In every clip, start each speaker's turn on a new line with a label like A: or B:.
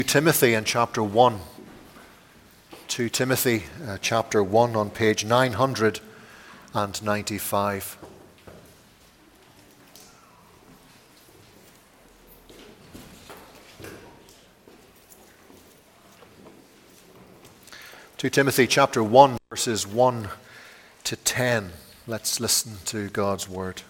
A: Timothy in chapter 1. 2 Timothy chapter 1 on page 995. Timothy chapter 1 verses 1 to 10. Let's listen to God's word.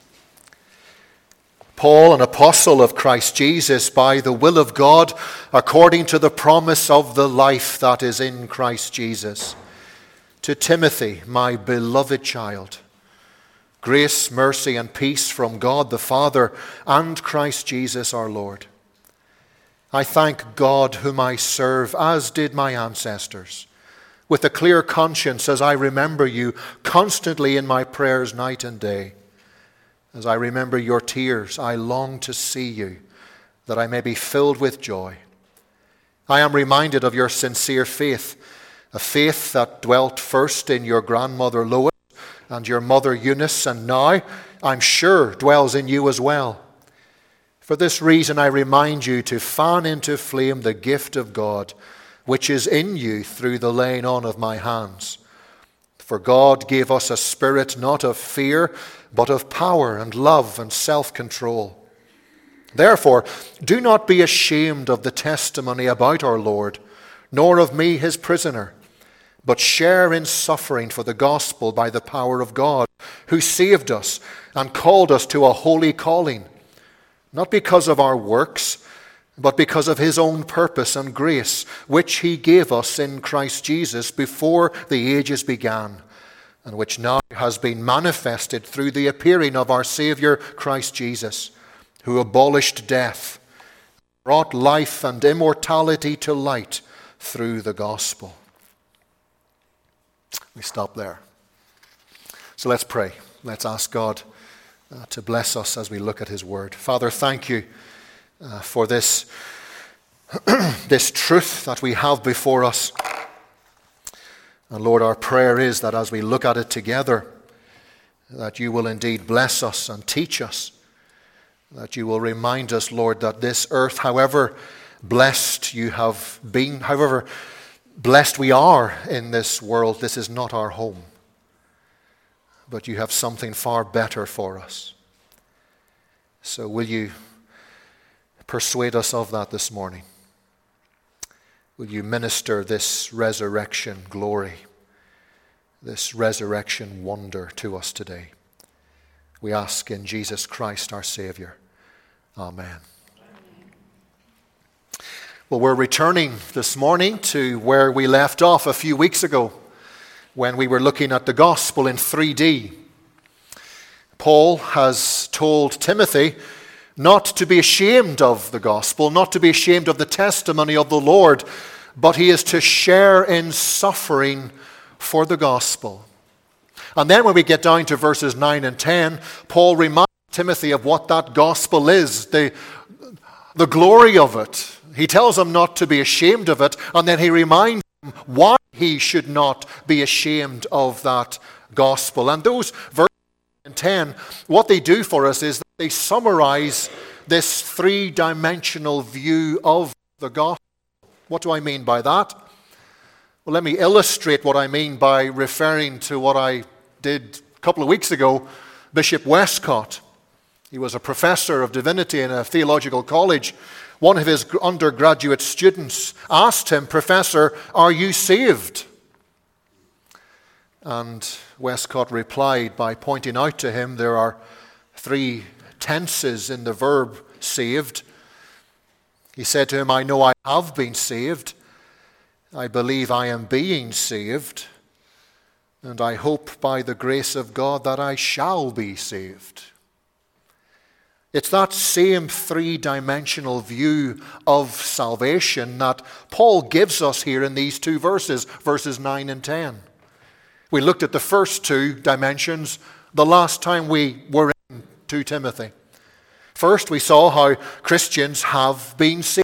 A: Paul, an apostle of Christ Jesus, by the will of God, according to the promise of the life that is in Christ Jesus. To Timothy, my beloved child, grace, mercy, and peace from God the Father and Christ Jesus our Lord. I thank God whom I serve, as did my ancestors, with a clear conscience as I remember you constantly in my prayers night and day. As I remember your tears, I long to see you, that I may be filled with joy. I am reminded of your sincere faith, a faith that dwelt first in your grandmother Lois and your mother Eunice, and now, I'm sure, dwells in you as well. For this reason, I remind you to fan into flame the gift of God, which is in you through the laying on of my hands. For God gave us a spirit not of fear, but of power and love and self-control. Therefore, do not be ashamed of the testimony about our Lord, nor of me, his prisoner, but share in suffering for the gospel by the power of God, who saved us and called us to a holy calling, not because of our works, but because of his own purpose and grace, which he gave us in Christ Jesus before the ages began, and which now has been manifested through the appearing of our Saviour Christ Jesus, who abolished death, brought life and immortality to light through the gospel. We stop there. So let's pray. Let's ask God to bless us as we look at his word. Father, thank you for this truth that we have before us. And Lord, our prayer is that as we look at it together, that you will indeed bless us and teach us, that you will remind us, Lord, that this earth, however blessed you have been, however blessed we are in this world, this is not our home, but you have something far better for us. So will you persuade us of that this morning? Will you minister this resurrection glory, this resurrection wonder to us today? We ask in Jesus Christ our Savior. Amen. Well, we're returning this morning to where we left off a few weeks ago when we were looking at the gospel in 3D. Paul has told Timothy not to be ashamed of the gospel, not to be ashamed of the testimony of the Lord, but he is to share in suffering for the gospel. And then when we get down to verses 9 and 10, Paul reminds Timothy of what that gospel is, the glory of it. He tells him not to be ashamed of it, and then he reminds him why he should not be ashamed of that gospel. And those verses 9 and 10, what they do for us is that they summarize this three-dimensional view of the gospel. What do I mean by that? Well, let me illustrate what I mean by referring to what I did a couple of weeks ago. Bishop Westcott, he was a professor of divinity in a theological college. One of his undergraduate students asked him, "Professor, are you saved?" And Westcott replied by pointing out to him there are three tenses in the verb saved. He said to him, "I know I have been saved. I believe I am being saved. And I hope by the grace of God that I shall be saved." It's that same three-dimensional view of salvation that Paul gives us here in these two verses, verses 9 and 10. We looked at the first two dimensions the last time we were in 2 Timothy. First, we saw how Christians have been saved.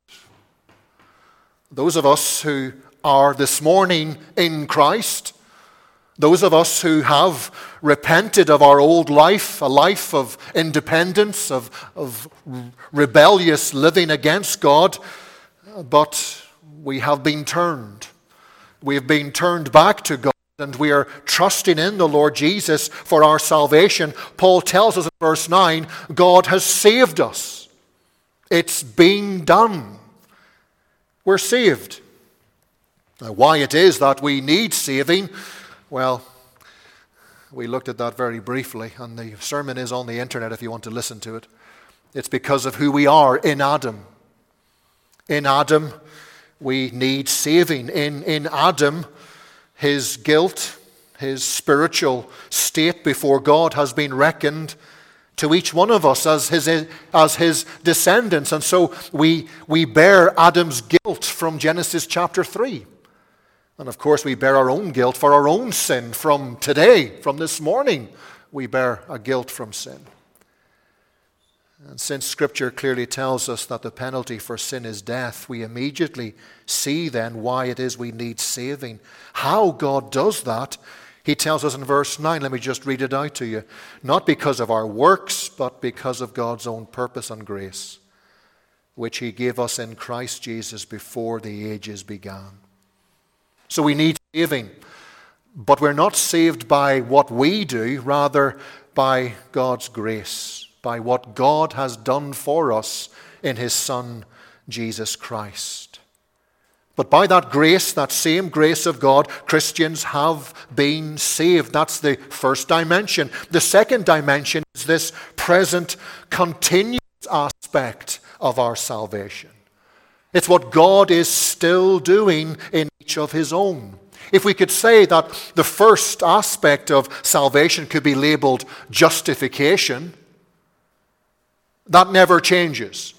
A: Those of us who are this morning in Christ, those of us who have repented of our old life, a life of independence, of rebellious living against God, but we have been turned. We have been turned back to God, and we are trusting in the Lord Jesus for our salvation. Paul tells us in verse 9, God has saved us. It's been done. We're saved. Now, why it is that we need saving, well, we looked at that very briefly, and the sermon is on the internet if you want to listen to it. It's because of who we are in Adam. In Adam, we need saving. In Adam, his guilt, his spiritual state before God has been reckoned to each one of us as his descendants. And so we bear Adam's guilt from Genesis chapter 3. And of course we bear our own guilt for our own sin from today, from this morning. We bear a guilt from sin. And since Scripture clearly tells us that the penalty for sin is death, we immediately see then why it is we need saving. How God does that, he tells us in verse 9. Let me just read it out to you. Not because of our works, but because of God's own purpose and grace, which he gave us in Christ Jesus before the ages began. So we need saving, but we're not saved by what we do, rather by God's grace, by what God has done for us in his Son, Jesus Christ. But by that grace, that same grace of God, Christians have been saved. That's the first dimension. The second dimension is this present, continuous aspect of our salvation. It's what God is still doing in each of his own. If we could say that the first aspect of salvation could be labeled justification, that never changes.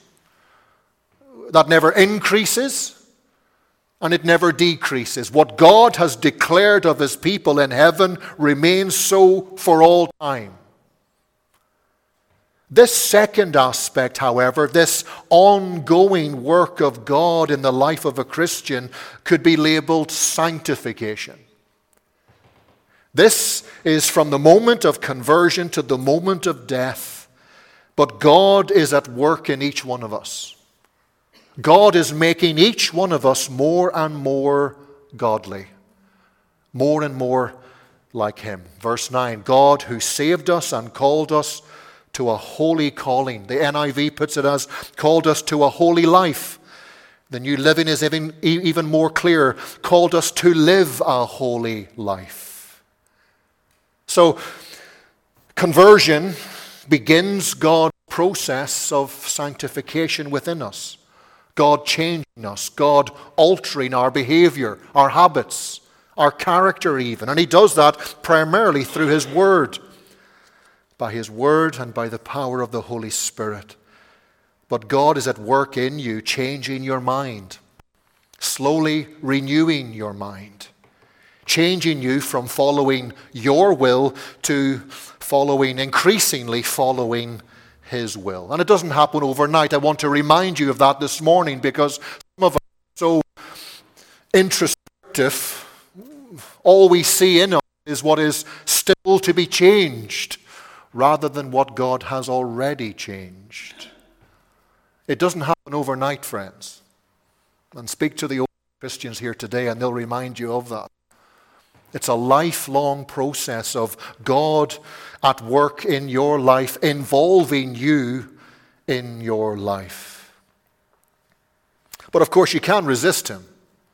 A: That never increases, and it never decreases. What God has declared of his people in heaven remains so for all time. This second aspect, however, this ongoing work of God in the life of a Christian, could be labeled sanctification. This is from the moment of conversion to the moment of death. But God is at work in each one of us. God is making each one of us more and more godly, more and more like him. Verse 9, God who saved us and called us to a holy calling. The NIV puts it as called us to a holy life. The New Living is even more clear, called us to live a holy life. So, conversion begins God's process of sanctification within us. God changing us, God altering our behavior, our habits, our character even. And he does that primarily through his word. By his word and by the power of the Holy Spirit. But God is at work in you, changing your mind, slowly renewing your mind, changing you from following your will to increasingly following his will. And it doesn't happen overnight. I want to remind you of that this morning because some of us are so introspective. All we see in us is what is still to be changed, rather than what God has already changed. It doesn't happen overnight, friends. And speak to the old Christians here today and they'll remind you of that. It's a lifelong process of God at work in your life, involving you in your life. But of course you can resist him.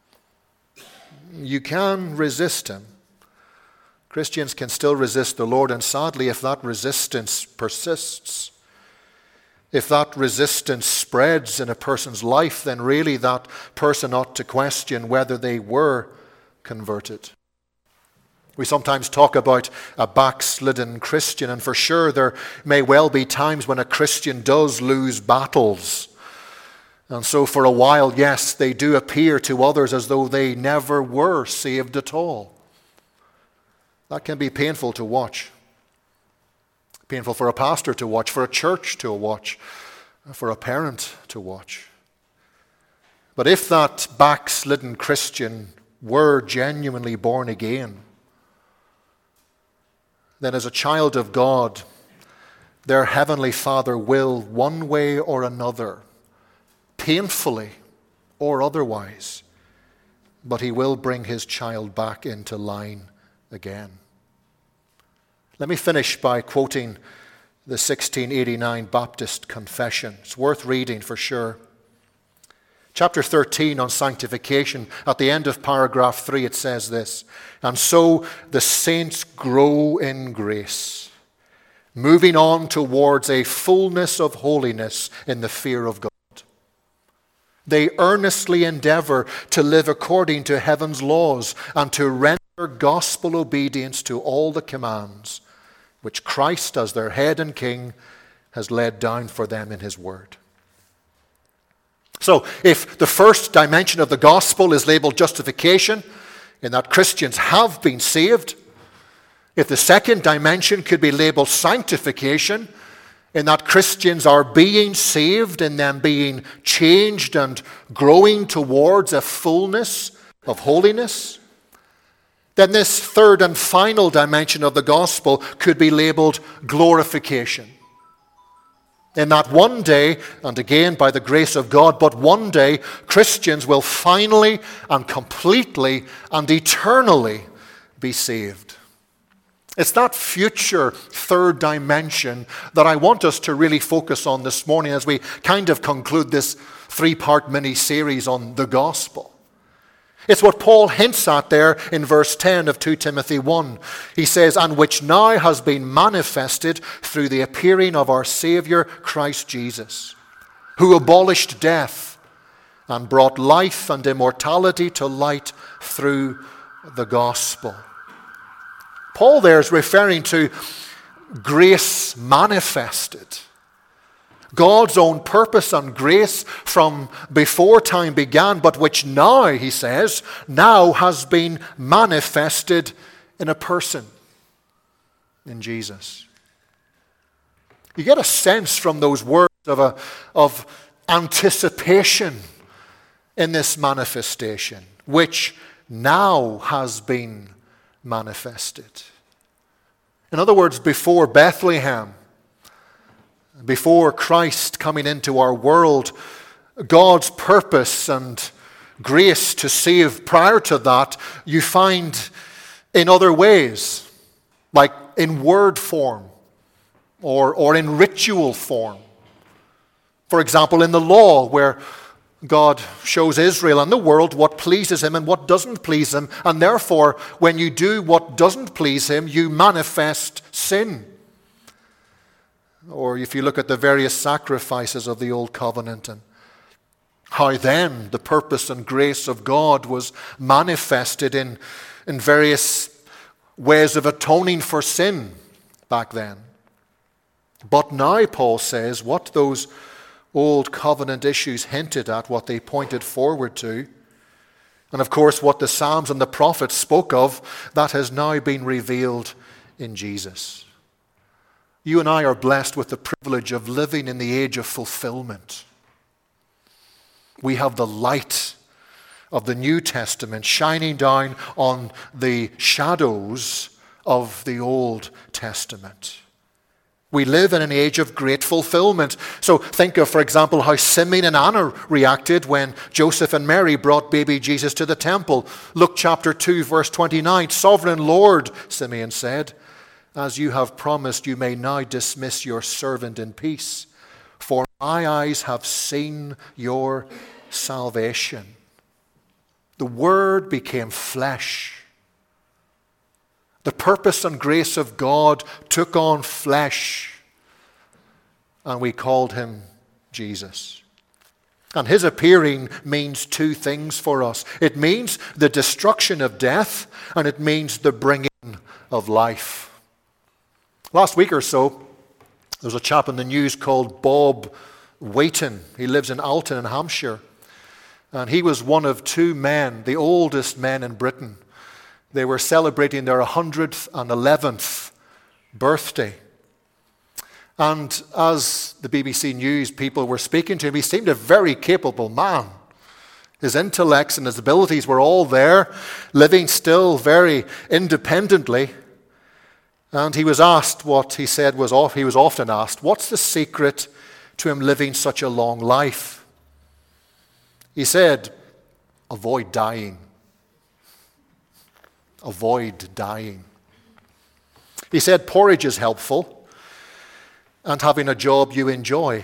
A: You can resist him. Christians can still resist the Lord, and sadly, if that resistance persists, if that resistance spreads in a person's life, then really that person ought to question whether they were converted. We sometimes talk about a backslidden Christian, and for sure there may well be times when a Christian does lose battles. And so for a while, yes, they do appear to others as though they never were saved at all. That can be painful to watch. Painful for a pastor to watch, for a church to watch, for a parent to watch. But if that backslidden Christian were genuinely born again, then as a child of God, their heavenly Father will, one way or another, painfully or otherwise. But he will bring his child back into line again. Let me finish by quoting the 1689 Baptist Confession. It's worth reading for sure. Chapter 13 on sanctification, at the end of paragraph 3, it says this: "And so the saints grow in grace, moving on towards a fullness of holiness in the fear of God. They earnestly endeavor to live according to heaven's laws and to render gospel obedience to all the commands which Christ, as their head and king, has laid down for them in his word." So, if the first dimension of the gospel is labeled justification, in that Christians have been saved, if the second dimension could be labeled sanctification, in that Christians are being saved, in them being changed and growing towards a fullness of holiness, then this third and final dimension of the gospel could be labeled glorification. In that one day, and again by the grace of God, but one day, Christians will finally and completely and eternally be saved. It's that future third dimension that I want us to really focus on this morning as we kind of conclude this 3-part mini-series on the gospel. It's what Paul hints at there in verse 10 of 2 Timothy 1. He says, "And which now has been manifested through the appearing of our Savior Christ Jesus, who abolished death and brought life and immortality to light through the gospel." Paul there is referring to grace manifested. God's own purpose and grace from before time began, but which now, he says, now has been manifested in a person, in Jesus. You get a sense from those words of anticipation in this manifestation, which now has been manifested. In other words, before Bethlehem, before Christ coming into our world, God's purpose and grace to save prior to that, you find in other ways, like in word form or in ritual form. For example, in the law, where God shows Israel and the world what pleases him and what doesn't please him, and therefore, when you do what doesn't please him, you manifest sin. Or if you look at the various sacrifices of the Old Covenant and how then the purpose and grace of God was manifested in various ways of atoning for sin back then. But now, Paul says, what those Old Covenant issues hinted at, what they pointed forward to, and of course what the Psalms and the prophets spoke of, that has now been revealed in Jesus. You and I are blessed with the privilege of living in the age of fulfillment. We have the light of the New Testament shining down on the shadows of the Old Testament. We live in an age of great fulfillment. So think of, for example, how Simeon and Anna reacted when Joseph and Mary brought baby Jesus to the temple. Luke chapter 2, verse 29, "Sovereign Lord," Simeon said, "as you have promised, you may now dismiss your servant in peace, for my eyes have seen your salvation." The Word became flesh. The purpose and grace of God took on flesh, and we called him Jesus. And his appearing means two things for us. It means the destruction of death, and it means the bringing of life. Last week or so, there was a chap in the news called Bob Wheaton. He lives in Alton in Hampshire. And he was one of two men, the oldest men in Britain. They were celebrating their 111th birthday. And as the BBC News people were speaking to him, he seemed a very capable man. His intellects and his abilities were all there, living still very independently. And he was asked what he said he was often asked, what's the secret to him living such a long life? He said, avoid dying. Avoid dying. He said porridge is helpful and having a job you enjoy.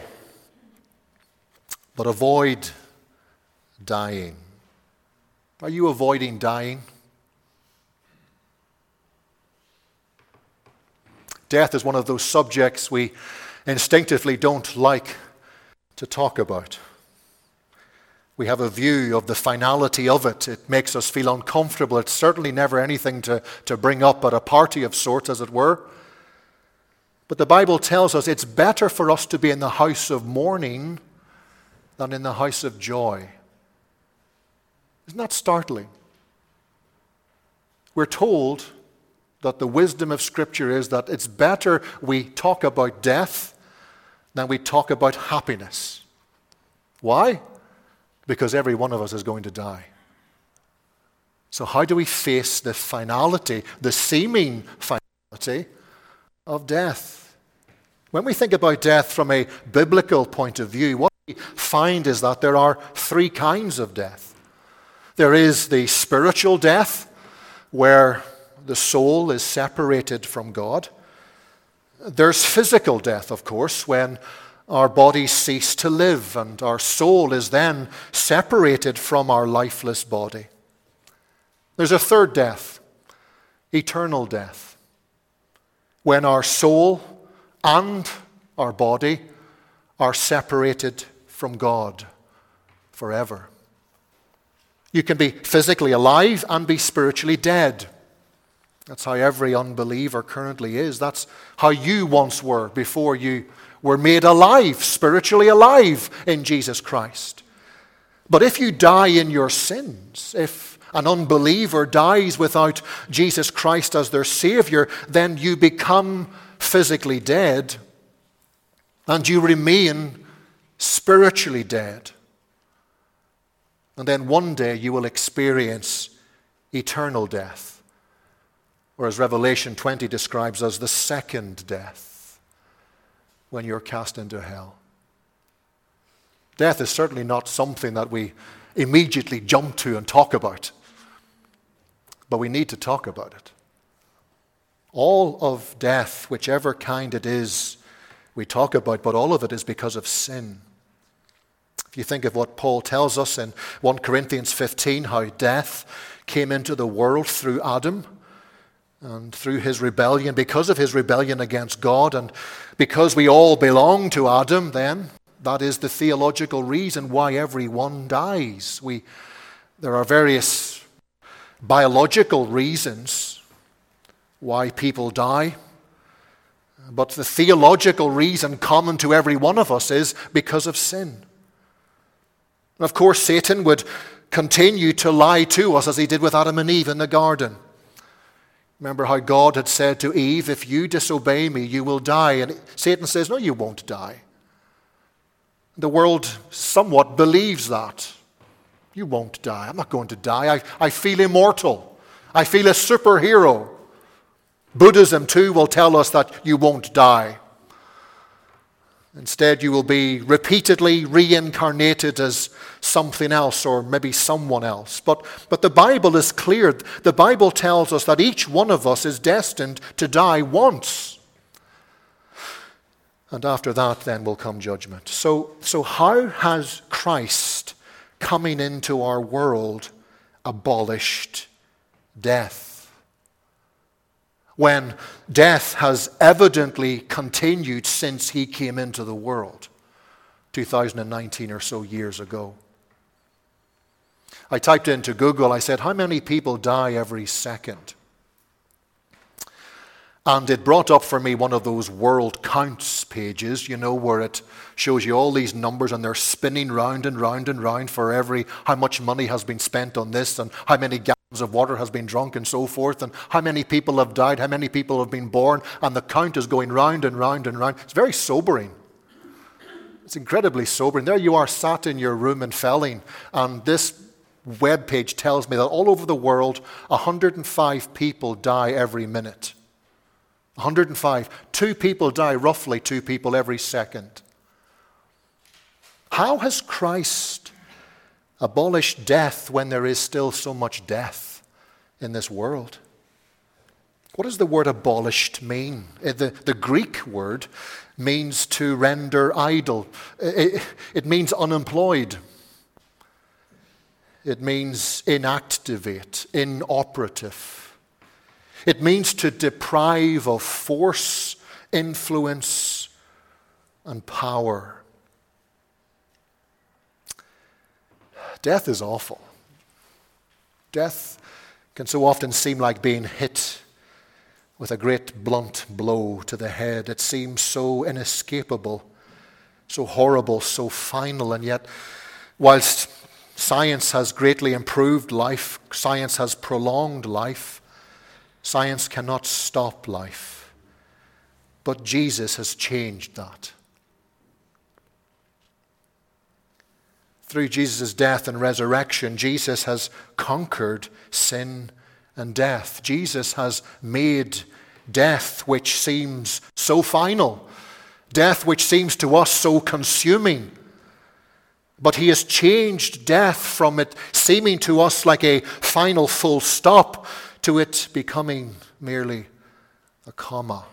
A: But avoid dying. Are you avoiding dying? Death is one of those subjects we instinctively don't like to talk about. We have a view of the finality of it. It makes us feel uncomfortable. It's certainly never anything to bring up at a party of sorts, as it were. But the Bible tells us it's better for us to be in the house of mourning than in the house of joy. Isn't that startling? We're told that the wisdom of Scripture is that it's better we talk about death than we talk about happiness. Why? Because every one of us is going to die. So how do we face the finality, the seeming finality of death? When we think about death from a biblical point of view, what we find is that there are three kinds of death. There is the spiritual death, where the soul is separated from God. There's physical death, of course, when our bodies cease to live and our soul is then separated from our lifeless body. There's a third death, eternal death, when our soul and our body are separated from God forever. You can be physically alive and be spiritually dead. That's how every unbeliever currently is. That's how you once were before you were made alive, spiritually alive in Jesus Christ. But if you die in your sins, if an unbeliever dies without Jesus Christ as their Savior, then you become physically dead and you remain spiritually dead. And then one day you will experience eternal death, or as Revelation 20 describes as the second death, when you're cast into hell. Death is certainly not something that we immediately jump to and talk about, but we need to talk about it. All of death, whichever kind it is, we talk about, but all of it is because of sin. If you think of what Paul tells us in 1 Corinthians 15, how death came into the world through Adam and through his rebellion, because of his rebellion against God, and because we all belong to Adam, then that is the theological reason why everyone dies. There are various biological reasons why people die, but the theological reason common to every one of us is because of sin. And of course, Satan would continue to lie to us as he did with Adam and Eve in the garden. Remember how God had said to Eve, if you disobey me, you will die. And Satan says, no, you won't die. The world somewhat believes that. You won't die. I'm not going to die. I feel immortal. I feel a superhero. Buddhism, too, will tell us that you won't die. Instead, you will be repeatedly reincarnated as something else or maybe someone else. But the Bible is clear. The Bible tells us that each one of us is destined to die once. And after that, then will come judgment. So how has Christ coming into our world abolished death? When death has evidently continued since he came into the world 2019 or so years ago. I typed into Google, I said, how many people die every second? And it brought up for me one of those world counts pages, where it shows you all these numbers and they're spinning round and round and round for how much money has been spent on this and how many gallons of water has been drunk and so forth, and how many people have died, how many people have been born, and the count is going round and round and round. It's very sobering. It's incredibly sobering. There you are sat in your room in Felling, and this web page tells me that all over the world, 105 people die every minute. 105. 2 people die, roughly 2 people every second. How has Christ Abolish death when there is still so much death in this world. What does the word abolished mean? The Greek word means to render idle. It means unemployed. It means inactivate, inoperative. It means to deprive of force, influence, and power. Death is awful. Death can so often seem like being hit with a great blunt blow to the head. It seems so inescapable, so horrible, so final, and yet, whilst science has greatly improved life, science has prolonged life, science cannot stop life. But Jesus has changed that. Through Jesus' death and resurrection, Jesus has conquered sin and death. Jesus has made death, which seems so final, death which seems to us so consuming. But he has changed death from it seeming to us like a final full stop to it becoming merely a comma.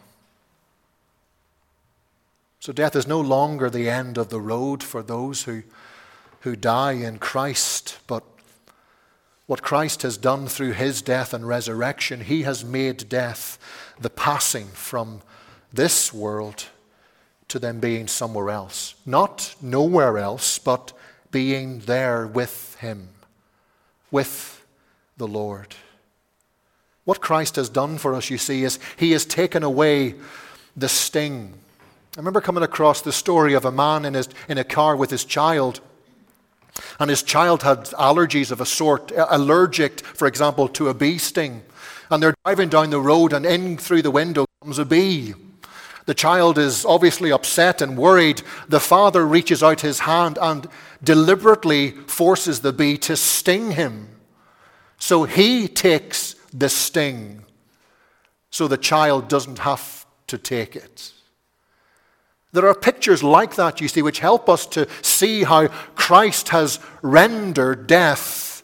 A: So death is no longer the end of the road for those who die in Christ, but what Christ has done through his death and resurrection, he has made death the passing from this world to them being somewhere else. Not nowhere else, but being there with him, with the Lord. What Christ has done for us, you see, is he has taken away the sting. I remember coming across the story of a man in a car with his child. And his child had allergies of a sort, allergic, for example, to a bee sting. And they're driving down the road, and in through the window comes a bee. The child is obviously upset and worried. The father reaches out his hand and deliberately forces the bee to sting him. So he takes the sting, so the child doesn't have to take it. There are pictures like that, you see, which help us to see how Christ has rendered death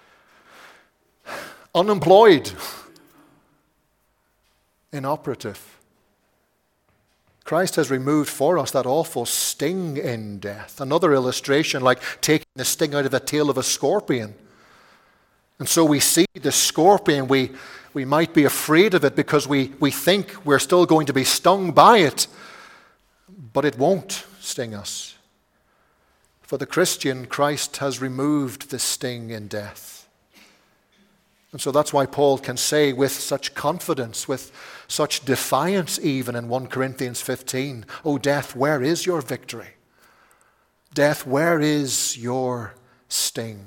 A: unemployed, inoperative. Christ has removed for us that awful sting in death. Another illustration, like taking the sting out of the tail of a scorpion. And so we see the scorpion, we might be afraid of it because we think we're still going to be stung by it. But it won't sting us. For the Christian, Christ has removed the sting in death. And so that's why Paul can say with such confidence, with such defiance even in 1 Corinthians 15, "O death, where is your victory? Death, where is your sting?"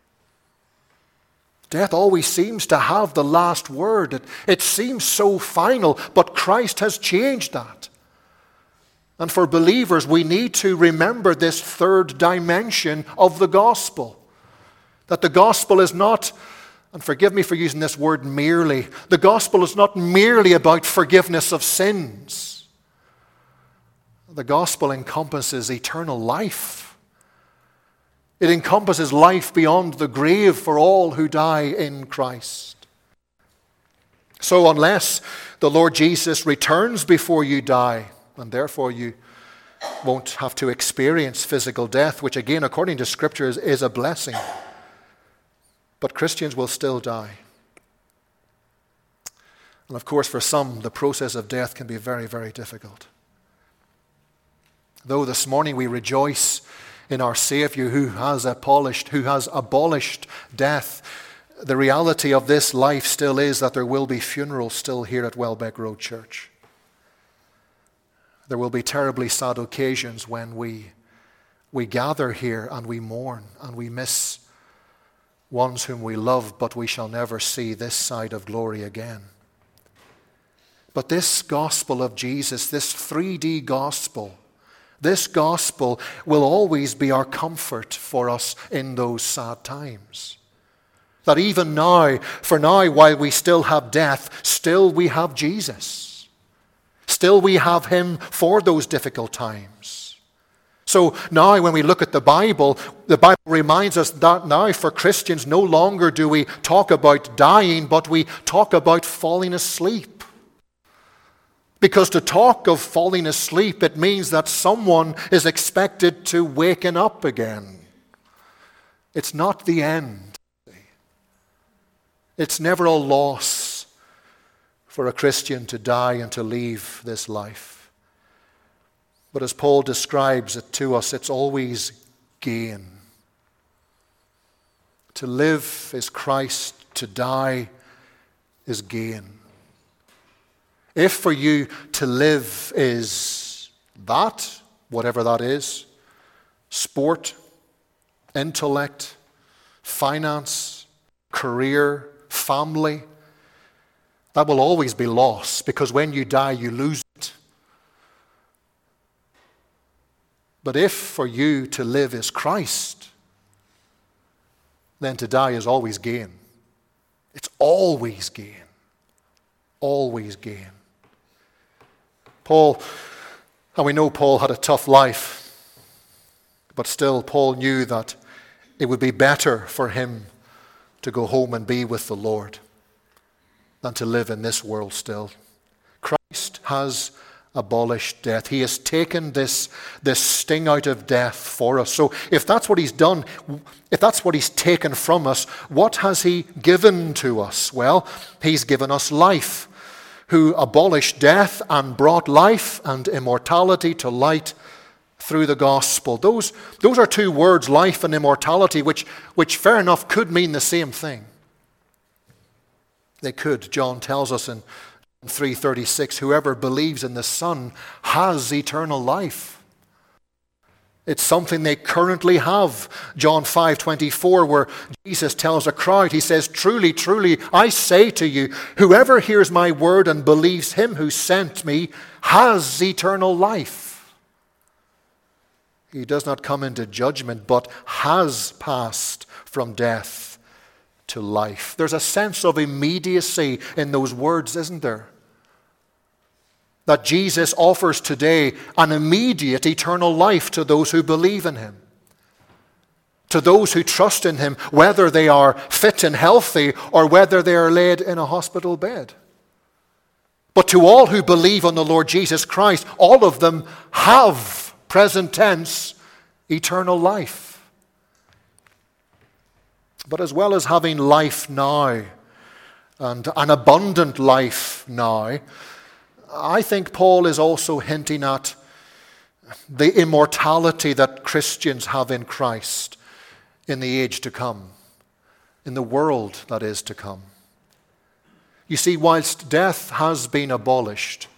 A: Death always seems to have the last word. It seems so final, but Christ has changed that. And for believers, we need to remember this third dimension of the gospel. That the gospel is not, and forgive me for using this word merely, the gospel is not merely about forgiveness of sins. The gospel encompasses eternal life. It encompasses life beyond the grave for all who die in Christ. So unless the Lord Jesus returns before you die, and therefore you won't have to experience physical death, which again, according to Scripture, is a blessing. But Christians will still die. And of course, for some, the process of death can be very, very difficult. Though this morning we rejoice in our Savior who has abolished death, the reality of this life still is that there will be funerals still here at Welbeck Road Church. There will be terribly sad occasions when we gather here and we mourn and we miss ones whom we love, but we shall never see this side of glory again. But this gospel of Jesus, this 3D gospel, this gospel will always be our comfort for us in those sad times. That even now, for now, while we still have death, still we have Jesus. Still we have him for those difficult times. So So now when we look at the Bible reminds us that now for Christians no longer do we talk about dying, but we talk about falling asleep. Because to talk of falling asleep, it means that someone is expected to waken up again. It's not the end. It's never a loss for a Christian to die and to leave this life. But as Paul describes it to us, it's always gain. To live is Christ, to die is gain. If for you to live is that, whatever that is, sport, intellect, finance, career, family, that will always be lost, because when you die, you lose it. But if for you to live is Christ, then to die is always gain. It's always gain. Always gain. Paul, and we know Paul had a tough life, but still Paul knew that it would be better for him to go home and be with the Lord than to live in this world still. Christ has abolished death. He has taken this sting out of death for us. So if that's what he's done, if that's what he's taken from us, what has he given to us? Well, he's given us life, who abolished death and brought life and immortality to light through the gospel. Those are two words, life and immortality, which fair enough could mean the same thing. They could. John tells us in 3:36, whoever believes in the Son has eternal life. It's something they currently have. John 5:24, where Jesus tells a crowd, he says, truly, truly, I say to you, whoever hears my word and believes him who sent me has eternal life. He does not come into judgment, but has passed from death to life. There's a sense of immediacy in those words, isn't there? That Jesus offers today an immediate eternal life to those who believe in him. To those who trust in him, whether they are fit and healthy or whether they are laid in a hospital bed. But to all who believe on the Lord Jesus Christ, all of them have, present tense, eternal life. But as well as having life now, and an abundant life now, I think Paul is also hinting at the immortality that Christians have in Christ in the age to come, in the world that is to come. You see, whilst death has been abolished,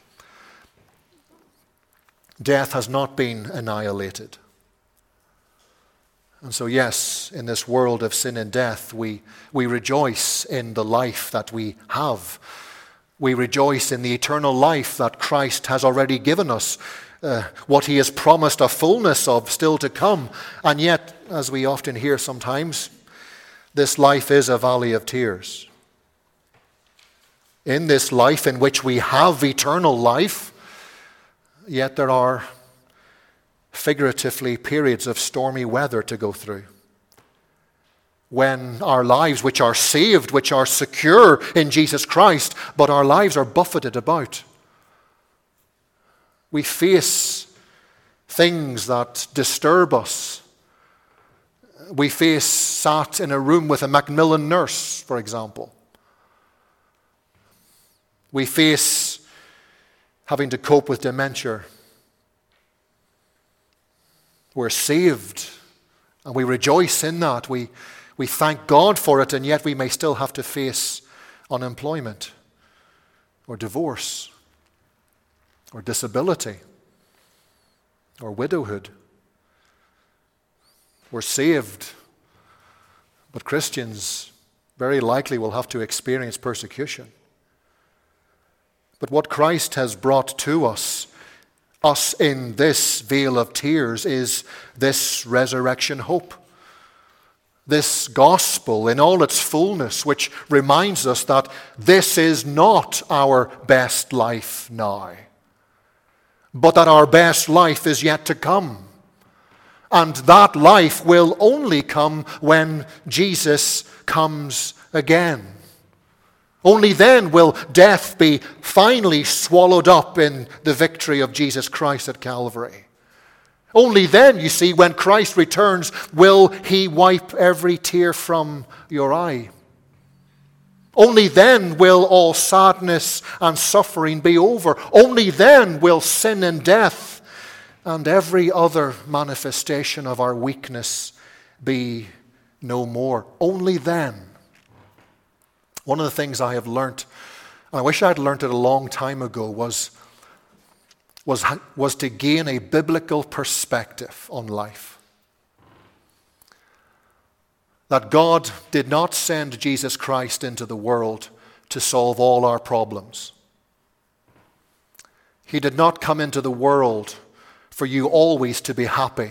A: death has not been annihilated. And so yes, in this world of sin and death, we rejoice in the life that we have. We rejoice in the eternal life that Christ has already given us, what he has promised a fullness of still to come. And yet, as we often hear sometimes, this life is a valley of tears. In this life in which we have eternal life, yet there are figuratively periods of stormy weather to go through. When our lives, which are saved, which are secure in Jesus Christ, but our lives are buffeted about. We face things that disturb us. We face sat in a room with a Macmillan nurse, for example. We face having to cope with dementia. We're saved, and we rejoice in that. We thank God for it, and yet we may still have to face unemployment or divorce or disability or widowhood. We're saved, but Christians very likely will have to experience persecution. But what Christ has brought to us in this vale of tears, is this resurrection hope. This gospel in all its fullness, which reminds us that this is not our best life now, but that our best life is yet to come. And that life will only come when Jesus comes again. Only then will death be finally swallowed up in the victory of Jesus Christ at Calvary. Only then, you see, when Christ returns, will he wipe every tear from your eye. Only then will all sadness and suffering be over. Only then will sin and death and every other manifestation of our weakness be no more. Only then. One of the things I have learnt, and I wish I had learnt it a long time ago, was to gain a biblical perspective on life. That God did not send Jesus Christ into the world to solve all our problems. He did not come into the world for you always to be happy.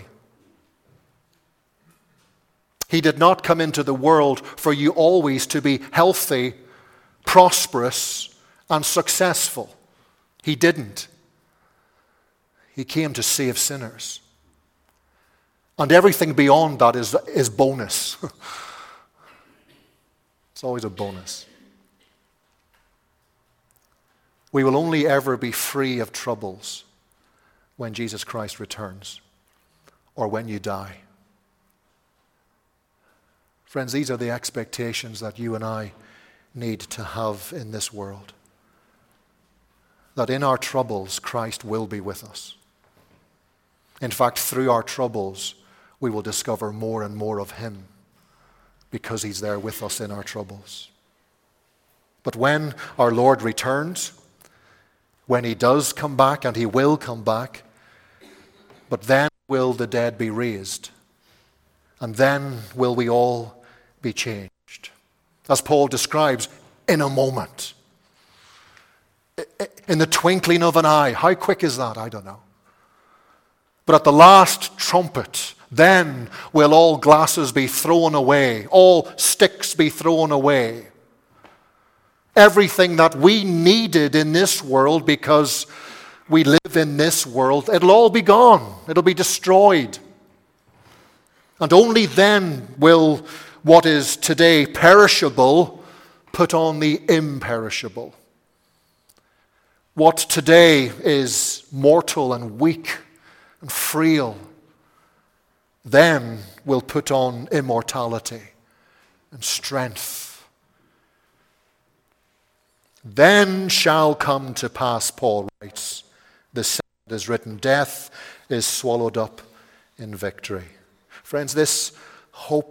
A: He did not come into the world for you always to be healthy, prosperous, and successful. He didn't. He came to save sinners. And everything beyond that is bonus. It's always a bonus. We will only ever be free of troubles when Jesus Christ returns or when you die. Friends, these are the expectations that you and I need to have in this world. That in our troubles, Christ will be with us. In fact, through our troubles, we will discover more and more of him because he's there with us in our troubles. But when our Lord returns, when he does come back, and he will come back, but then will the dead be raised, and then will we all be changed. As Paul describes, in a moment. In the twinkling of an eye. How quick is that? I don't know. But at the last trumpet, then will all glasses be thrown away, all sticks be thrown away. Everything that we needed in this world because we live in this world, it'll all be gone. It'll be destroyed. And only then will what is today perishable put on the imperishable. What today is mortal and weak and frail, then will put on immortality and strength. Then shall come to pass, Paul writes, the saying is written, death is swallowed up in victory. Friends, this hope,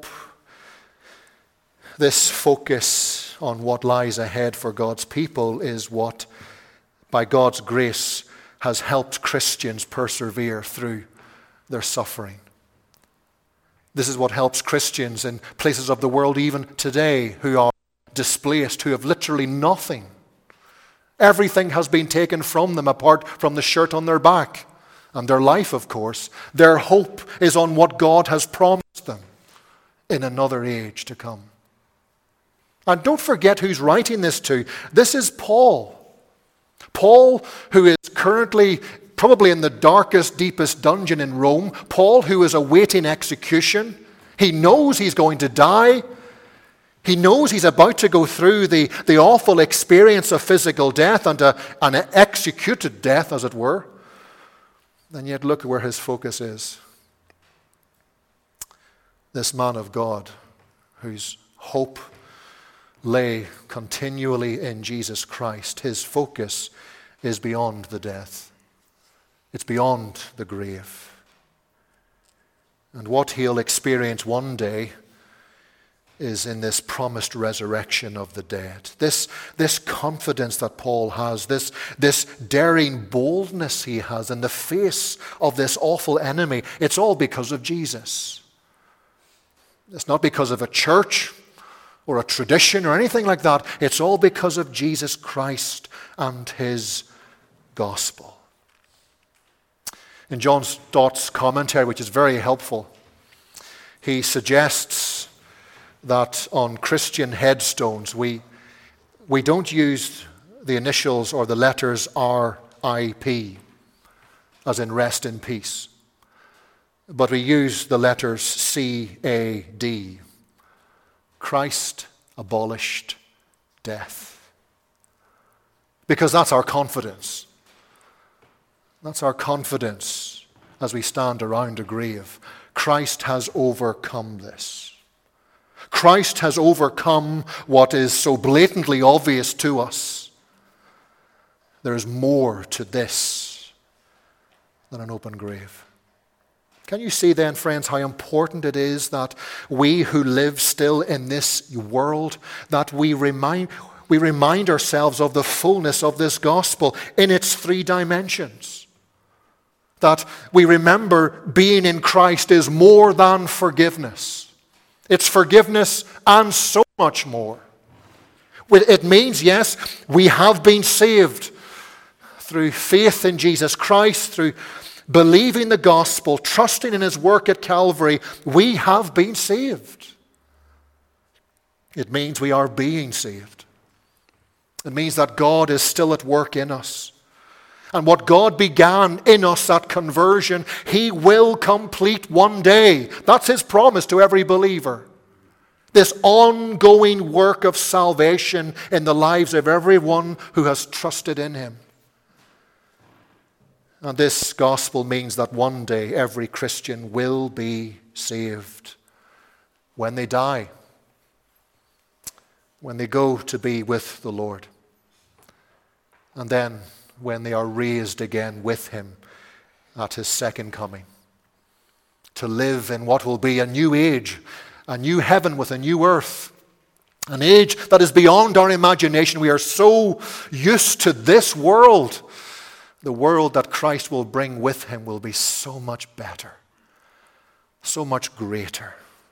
A: this focus on what lies ahead for God's people is what, by God's grace, has helped Christians persevere through their suffering. This is what helps Christians in places of the world even today who are displaced, who have literally nothing. Everything has been taken from them apart from the shirt on their back and their life, of course. Their hope is on what God has promised them in another age to come. And don't forget who's writing this to. This is Paul. Paul, who is currently probably in the darkest, deepest dungeon in Rome. Paul, who is awaiting execution. He knows he's going to die. He knows he's about to go through the awful experience of physical death and an executed death, as it were. And yet look where his focus is. This man of God, whose hope lay continually in Jesus Christ, his focus is beyond the death. It's beyond the grave. And what he'll experience one day is in this promised resurrection of the dead. This confidence that Paul has, this daring boldness he has in the face of this awful enemy, it's all because of Jesus. It's not because of a church or a tradition or anything like that. It's all because of Jesus Christ and his gospel. In John Stott's commentary, which is very helpful, he suggests that on Christian headstones we don't use the initials or the letters RIP, as in rest in peace. but we use the letters C-A-D. Christ abolished death. Because that's our confidence. That's our confidence as we stand around a grave. Christ has overcome this. Christ has overcome what is so blatantly obvious to us. There is more to this than an open grave. Can you see then, friends, how important it is that we who live still in this world, that we remind ourselves of the fullness of this gospel in its three dimensions. That we remember being in Christ is more than forgiveness. It's forgiveness and so much more. It means, yes, we have been saved through faith in Jesus Christ, through believing the gospel, trusting in his work at Calvary. We have been saved. It means we are being saved. It means that God is still at work in us. And what God began in us at conversion, he will complete one day. That's his promise to every believer. This ongoing work of salvation in the lives of everyone who has trusted in him. And this gospel means that one day every Christian will be saved when they die, when they go to be with the Lord, and then when they are raised again with him at his second coming, to live in what will be a new age, a new heaven with a new earth, an age that is beyond our imagination. We are so used to this world. The world that Christ will bring with him will be so much better, so much greater.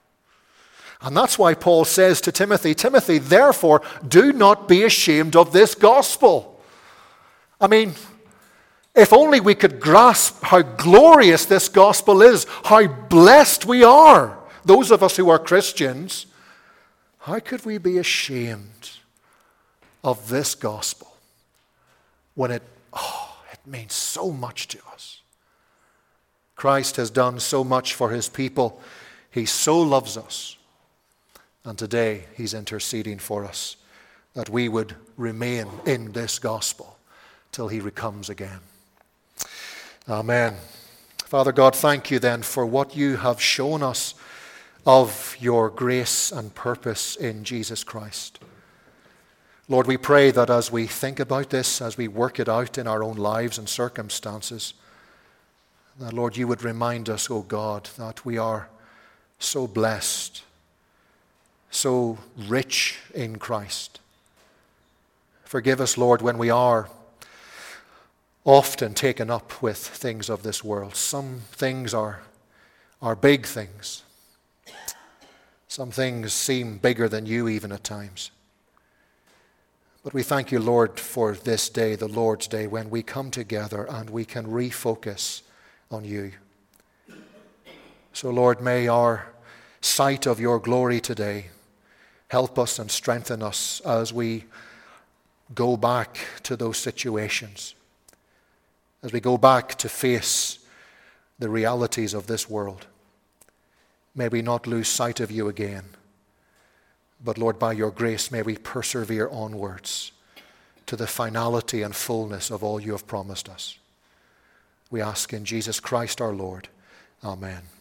A: And that's why Paul says to Timothy, Timothy, therefore, do not be ashamed of this gospel. I mean, if only we could grasp how glorious this gospel is, how blessed we are, those of us who are Christians, how could we be ashamed of this gospel when it means so much to us? Christ has done so much for his people. He so loves us. And today he's interceding for us that we would remain in this gospel till he comes again. Amen. Father God, thank you then for what you have shown us of your grace and purpose in Jesus Christ. Lord, we pray that as we think about this, as we work it out in our own lives and circumstances, that, Lord, you would remind us, O God, that we are so blessed, so rich in Christ. Forgive us, Lord, when we are often taken up with things of this world. Some things are big things. Some things seem bigger than you even at times. But we thank you, Lord, for this day, the Lord's Day, when we come together and we can refocus on you. So, Lord, may our sight of your glory today help us and strengthen us as we go back to those situations, as we go back to face the realities of this world. May we not lose sight of you again. But Lord, by your grace, may we persevere onwards to the finality and fullness of all you have promised us. We ask in Jesus Christ our Lord. Amen.